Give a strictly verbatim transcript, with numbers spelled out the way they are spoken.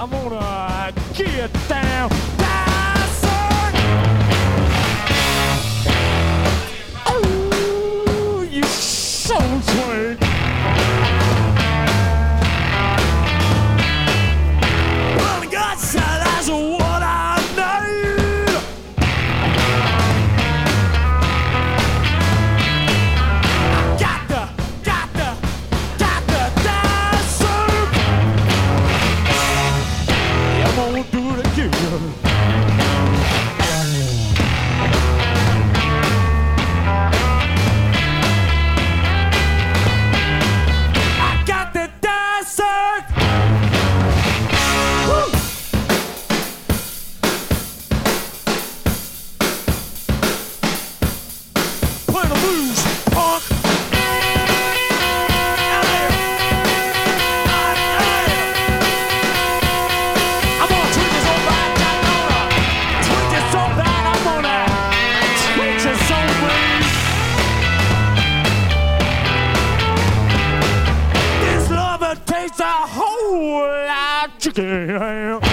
I'm gonna get down. Dancer! Oh, you so sweet. Well, God said that's what I need. Got the, got the, got the dancer. Yeah, I'm gonna do it again. I got the dancer. Woo! Play the blues, punk. I'm gonna tweak it so bad, I'm gonna tweak it so bad, I'm gonna tweak it so bad. This lover tastes a whole lot chicken.